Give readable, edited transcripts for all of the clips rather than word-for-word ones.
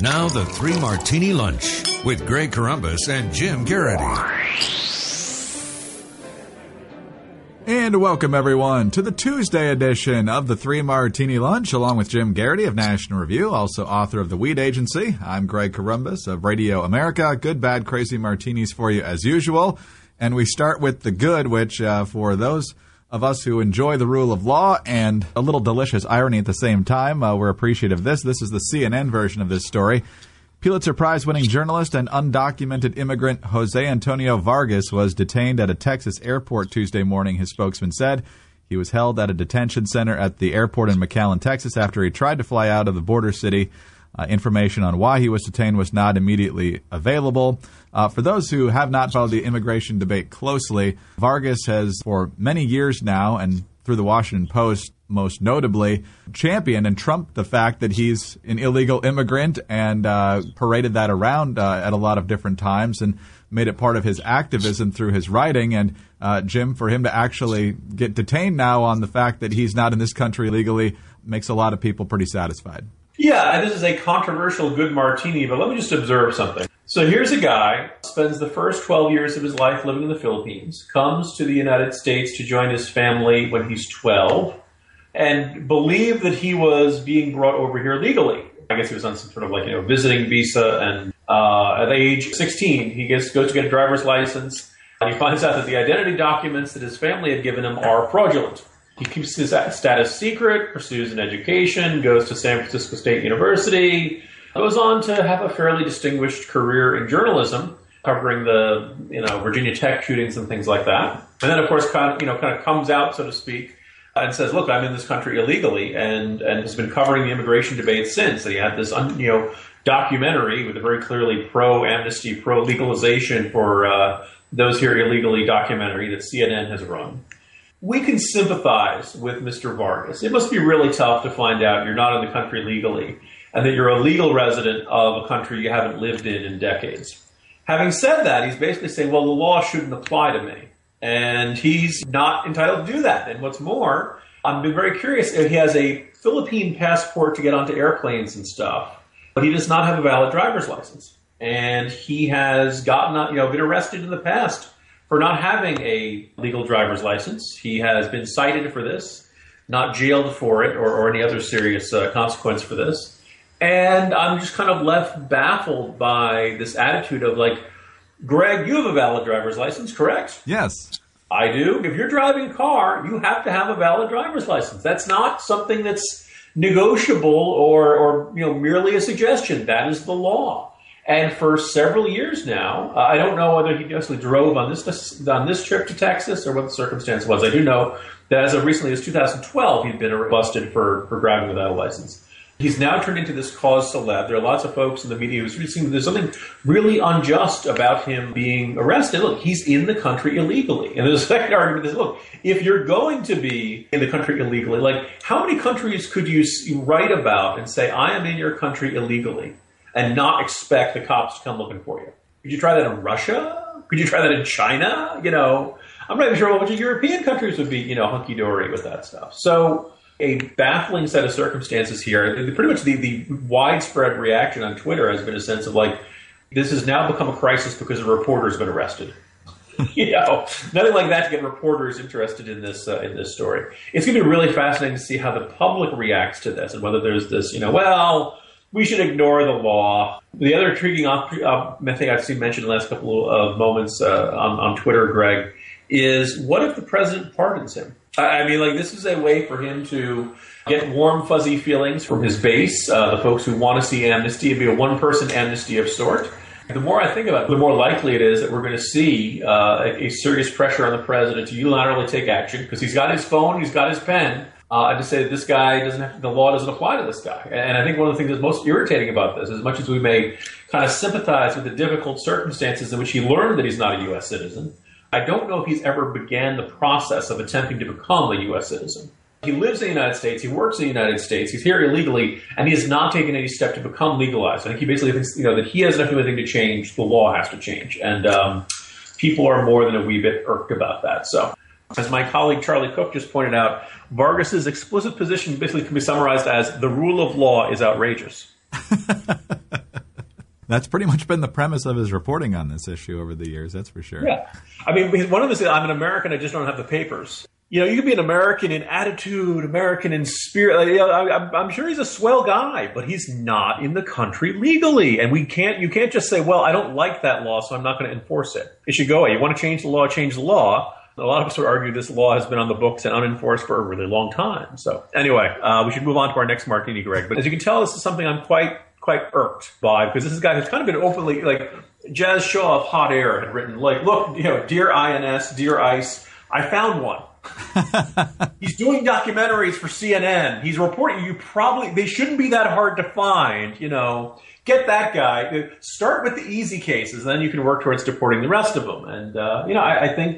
Now the Three Martini Lunch with Greg Corombos and Jim Garrity. And welcome, everyone, to the Tuesday edition of the Three Martini Lunch, along with Jim Garrity of National Review, also author of The Weed Agency. I'm Greg Corombos of Radio America. Good, bad, crazy martinis for you as usual. And we start with the good, which for those of us who enjoy the rule of law and a little delicious irony at the same time, we're appreciative of this. This is the CNN version of this story. Pulitzer Prize-winning journalist and undocumented immigrant Jose Antonio Vargas was detained at a Texas airport Tuesday morning, his spokesman said. He was held at a detention center at the airport in McAllen, Texas, after he tried to fly out of the border city. Information on why he was detained was not immediately available. For those who have not followed the immigration debate closely, Vargas has, for many years now, and through the Washington Post most notably, championed and trumped the fact that he's an illegal immigrant and paraded that around at a lot of different times and made it part of his activism through his writing. And, Jim, for him to actually get detained now on the fact that he's not in this country legally makes a lot of people pretty satisfied. Yeah, this is a controversial good martini, but let me just observe something. So here's a guy, spends the first 12 years of his life living in the Philippines, comes to the United States to join his family when he's 12, and believed that he was being brought over here legally. I guess he was on some sort of visiting visa, and at age 16, he goes to get a driver's license, and he finds out that the identity documents that his family had given him are fraudulent. He keeps his status secret, pursues an education, goes to San Francisco State University, goes on to have a fairly distinguished career in journalism, covering the Virginia Tech shootings and things like that. And then, of course, kind of comes out, so to speak, and says, "Look, I'm in this country illegally," and has been covering the immigration debate since. And he had this documentary with a very clearly pro-amnesty, pro-legalization for those here illegally documentary that CNN has run. We can sympathize with Mr. Vargas. It must be really tough to find out you're not in the country legally and that you're a legal resident of a country you haven't lived in decades. Having said that, he's basically saying, well, the law shouldn't apply to me. And he's not entitled to do that. And what's more, I've been very curious. He has a Philippine passport to get onto airplanes and stuff, but he does not have a valid driver's license. And he has gotten, been arrested in the past for not having a legal driver's license. He has been cited for this, not jailed for it or any other serious consequence for this. And I'm just kind of left baffled by this attitude of Greg, you have a valid driver's license, correct? Yes. I do. If you're driving a car, you have to have a valid driver's license. That's not something that's negotiable or merely a suggestion. That is the law. And for several years now, I don't know whether he actually drove on this trip to Texas or what the circumstance was. I do know that as of recently as 2012, he'd been busted for driving without a license. He's now turned into this cause celeb. There are lots of folks in the media who's saying there's something really unjust about him being arrested. Look, he's in the country illegally. And the second argument is, look, if you're going to be in the country illegally, how many countries could you write about and say, I am in your country illegally, and not expect the cops to come looking for you? Could you try that in Russia? Could you try that in China? I'm not even sure what bunch of European countries would be, hunky-dory with that stuff. So a baffling set of circumstances here. Pretty much the widespread reaction on Twitter has been a sense of this has now become a crisis because a reporter's been arrested. Nothing like that to get reporters interested in this story. It's going to be really fascinating to see how the public reacts to this and whether there's this, we should ignore the law. The other intriguing thing I've seen mentioned in the last couple of moments on Twitter, Greg, is what if the president pardons him? This is a way for him to get warm, fuzzy feelings from his base, the folks who want to see amnesty. It'd be a one-person amnesty of sort. The more I think about it, the more likely it is that we're going to see a serious pressure on the president to unilaterally take action because he's got his phone, he's got his pen, and to say that this guy the law doesn't apply to this guy. And I think one of the things that's most irritating about this, as much as we may kind of sympathize with the difficult circumstances in which he learned that he's not a U.S. citizen, I don't know if he's ever began the process of attempting to become a U.S. citizen. He lives in the United States, he works in the United States, he's here illegally, and he has not taken any step to become legalized. I think he basically thinks that he hasn't done anything to change, the law has to change. And people are more than a wee bit irked about that. So, as my colleague Charlie Cook just pointed out, Vargas's explicit position basically can be summarized as the rule of law is outrageous. That's pretty much been the premise of his reporting on this issue over the years, that's for sure. Yeah. I mean, one of them said, I'm an American, I just don't have the papers. You can be an American in attitude, American in spirit. I'm sure he's a swell guy, but he's not in the country legally. And you can't just say, well, I don't like that law, so I'm not going to enforce it. It should go away. You want to change the law, change the law. A lot of us would argue this law has been on the books and unenforced for a really long time. So anyway, we should move on to our next martini, Greg. But as you can tell, this is something I'm quite irked by, because this is a guy who's kind of been openly, Jazz Shaw of Hot Air had written, look, dear INS, dear ICE, I found one. He's doing documentaries for CNN. He's reporting. They shouldn't be that hard to find. Get that guy. Start with the easy cases, then you can work towards deporting the rest of them. And I think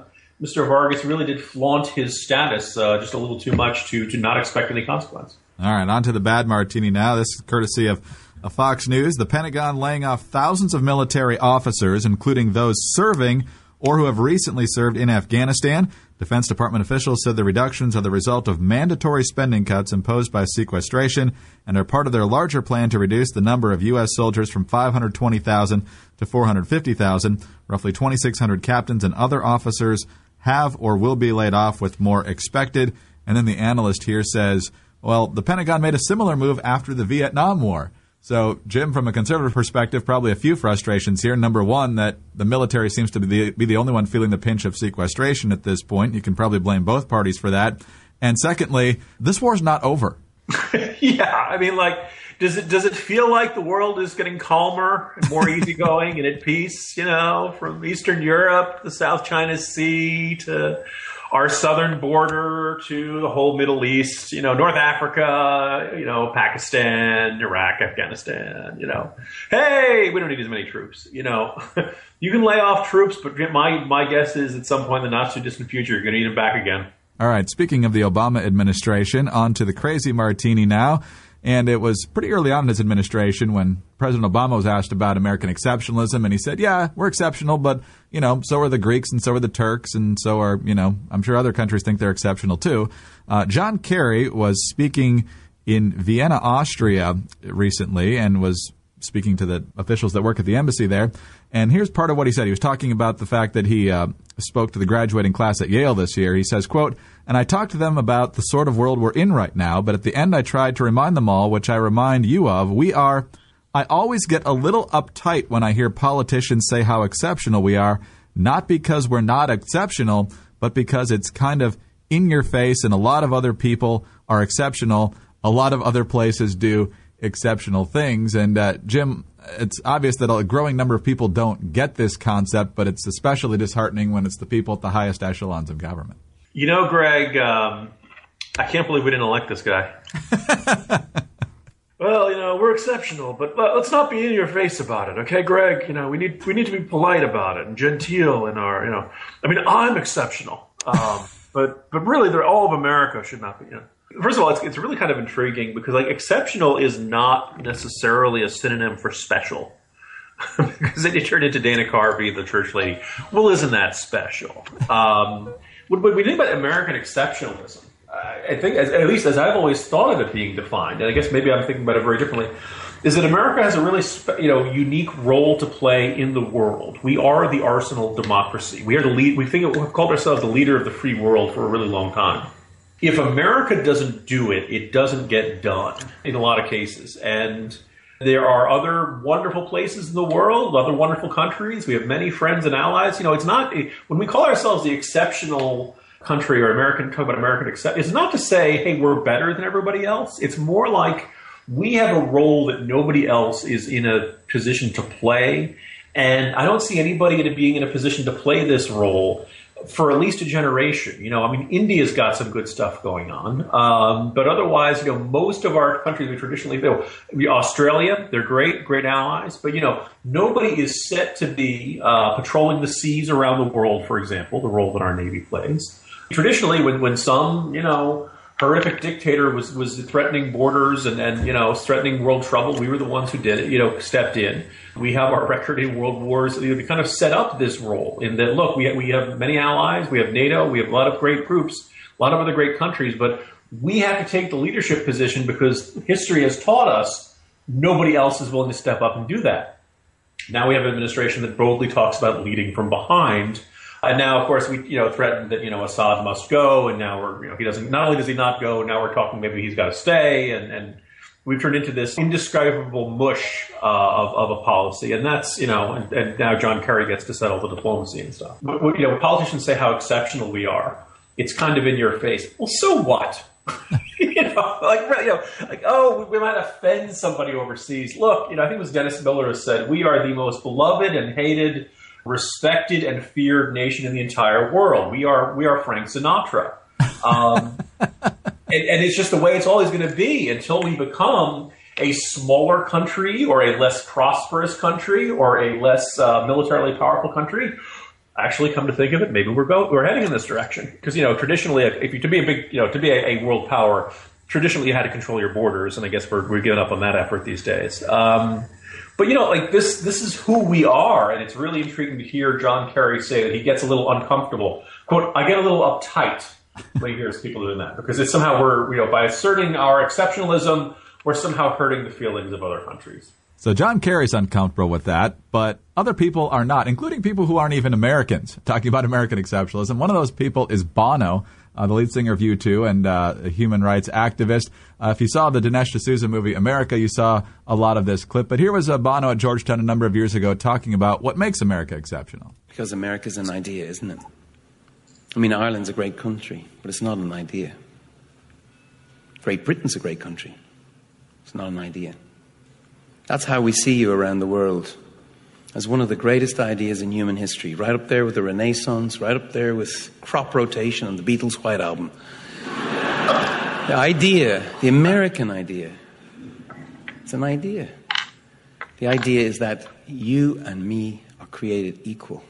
Mr. Vargas really did flaunt his status just a little too much to not expect any consequence. All right, on to the bad martini now. This is courtesy of Fox News. The Pentagon laying off thousands of military officers, including those serving or who have recently served in Afghanistan. Defense Department officials said the reductions are the result of mandatory spending cuts imposed by sequestration and are part of their larger plan to reduce the number of U.S. soldiers from 520,000 to 450,000. Roughly 2,600 captains and other officers have or will be laid off, with more expected. And then the analyst here says, well, the Pentagon made a similar move after the Vietnam War. So, Jim, from a conservative perspective, probably a few frustrations here. Number one, that the military seems to be the only one feeling the pinch of sequestration at this point. You can probably blame both parties for that. And secondly, this war's not over. Yeah, I mean, does it feel like the world is getting calmer and more easygoing and at peace, from Eastern Europe, the South China Sea, to our southern border, to the whole Middle East, North Africa, Pakistan, Iraq, Afghanistan, hey, we don't need as many troops, you can lay off troops, but my guess is at some point in the not too distant future, you're going to need them back again. All right, speaking of the Obama administration, on to the crazy martini now. And it was pretty early on in his administration when President Obama was asked about American exceptionalism, and he said, yeah, we're exceptional, but, so are the Greeks and so are the Turks and so are, I'm sure other countries think they're exceptional too. John Kerry was speaking in Vienna, Austria recently, and was speaking to the officials that work at the embassy there. And here's part of what he said. He was talking about the fact that he spoke to the graduating class at Yale this year. He says, quote, and I talked to them about the sort of world we're in right now, but at the end I tried to remind them all, which I remind you of, I always get a little uptight when I hear politicians say how exceptional we are, not because we're not exceptional, but because it's kind of in your face and a lot of other people are exceptional. A lot of other places do exceptional things. And Jim, it's obvious that a growing number of people don't get this concept, but it's especially disheartening when it's the people at the highest echelons of government. Greg, I can't believe we didn't elect this guy. Well, we're exceptional, but let's not be in your face about it, okay, Greg? We need to be polite about it and genteel in our, I'm exceptional, but really, all of America should not be. First of all, it's really kind of intriguing because exceptional is not necessarily a synonym for special. Because then you turn into Dana Carvey, the church lady. Well, isn't that special? When we think about American exceptionalism, I think, at least as I've always thought of it being defined, and I guess maybe I'm thinking about it very differently, is that America has a really unique role to play in the world. We are the arsenal of democracy. We are the lead. We've called ourselves the leader of the free world for a really long time. If America doesn't do it, it doesn't get done in a lot of cases. And there are other wonderful places in the world, other wonderful countries. We have many friends and allies. It's not, when we call ourselves the exceptional country or talk about American it's not to say, hey, we're better than everybody else. It's more like we have a role that nobody else is in a position to play. And I don't see anybody being in a position to play this role for at least a generation. India's got some good stuff going on. But otherwise, most of our countries we traditionally do. Australia, they're great allies. But, nobody is set to be patrolling the seas around the world, for example, the role that our Navy plays. Traditionally, when some, horrific dictator was threatening borders and threatening world trouble, we were the ones who did it, stepped in. We have our record in world wars. We kind of set up this role in that, look, we have many allies, we have NATO, we have a lot of great groups, a lot of other great countries, but we have to take the leadership position because history has taught us nobody else is willing to step up and do that. Now we have an administration that boldly talks about leading from behind. And now, of course, we threatened that Assad must go, and now he doesn't. Not only does he not go, now we're talking maybe he's got to stay, and we've turned into this indescribable mush of a policy, and that's and now John Kerry gets to settle the diplomacy and stuff. When politicians say how exceptional we are, it's kind of in your face. Well, so what? We might offend somebody overseas. Look, I think it was Dennis Miller who said, we are the most beloved and hated, respected and feared nation in the entire world. We are Frank Sinatra. And it's just the way it's always going to be until we become a smaller country or a less prosperous country or a less militarily powerful country. Actually, come to think of it, maybe we're heading in this direction. Because traditionally, to be a world power, traditionally you had to control your borders, and I guess we're giving up on that effort these days. But this is who we are, and it's really intriguing to hear John Kerry say that he gets a little uncomfortable. Quote, I get a little uptight when he hears people doing that, because it's somehow by asserting our exceptionalism, we're somehow hurting the feelings of other countries. So John Kerry's uncomfortable with that, but other people are not, including people who aren't even Americans, talking about American exceptionalism. One of those people is Bono, the lead singer of U2 and a human rights activist. If you saw the Dinesh D'Souza movie America, you saw a lot of this clip. But here was Bono at Georgetown a number of years ago talking about what makes America exceptional. Because America's an idea, isn't it? I mean, Ireland's a great country, but it's not an idea. Great Britain's a great country. It's not an idea. That's how we see you around the world, as one of the greatest ideas in human history, right up there with the Renaissance, right up there with crop rotation on the Beatles' White Album. The idea, the American idea, it's an idea. The idea is that you and me are created equal.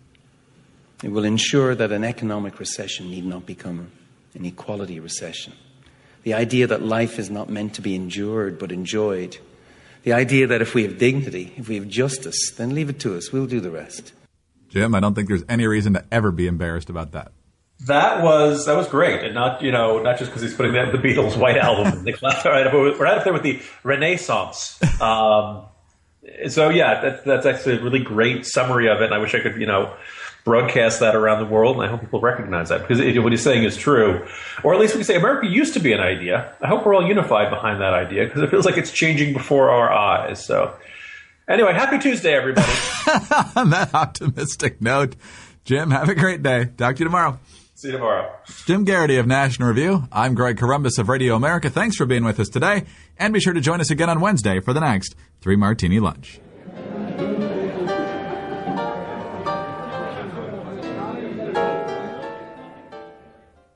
It will ensure that an economic recession need not become an equality recession. The idea that life is not meant to be endured but enjoyed. The idea that if we have dignity, if we have justice, then leave it to us. We'll do the rest. Jim, I don't think there's any reason to ever be embarrassed about that. That was great, and not just because he's putting the Beatles' White Album in the class. We're right up there with the Renaissance. So yeah, that's actually a really great summary of it. And I wish I could broadcast that around the world, and I hope people recognize that, because what he's saying is true. Or at least we can say America used to be an idea. I hope we're all unified behind that idea, because it feels like it's changing before our eyes. So anyway, happy Tuesday, everybody. On that optimistic note, Jim, have a great day. Talk to you tomorrow. See you tomorrow. Jim Garrity of National Review. I'm Greg Corombos of Radio America. Thanks for being with us today, and be sure to join us again on Wednesday for the next 3 Martini Lunch.